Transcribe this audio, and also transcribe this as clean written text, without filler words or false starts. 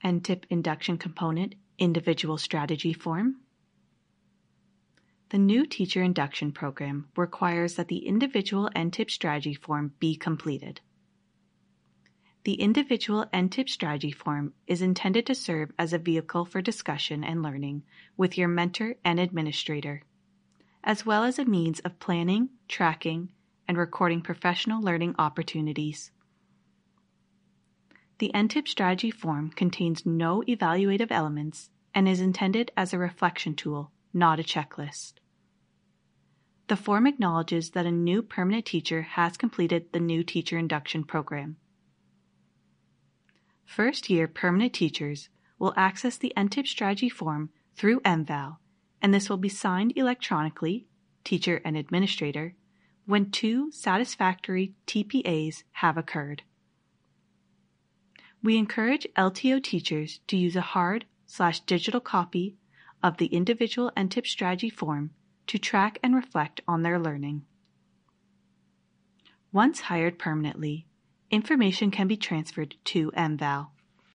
NTIP Induction Component Individual Strategy Form. The new Teacher Induction Program requires that the individual NTIP strategy form be completed. The individual NTIP strategy form is intended to serve as a vehicle for discussion and learning with your mentor and administrator, as well as a means of planning, tracking, and recording professional learning opportunities. The NTIP strategy form contains no evaluative elements and is intended as a reflection tool, not a checklist. The form acknowledges that a new permanent teacher has completed the new Teacher Induction Program. First-year permanent teachers will access the NTIP strategy form through MVal, and this will be signed electronically, teacher and administrator, when 2 satisfactory TPAs have occurred. We encourage LTO teachers to use a hard/digital copy of the individual NTIP strategy form to track and reflect on their learning. Once hired permanently, information can be transferred to MVal.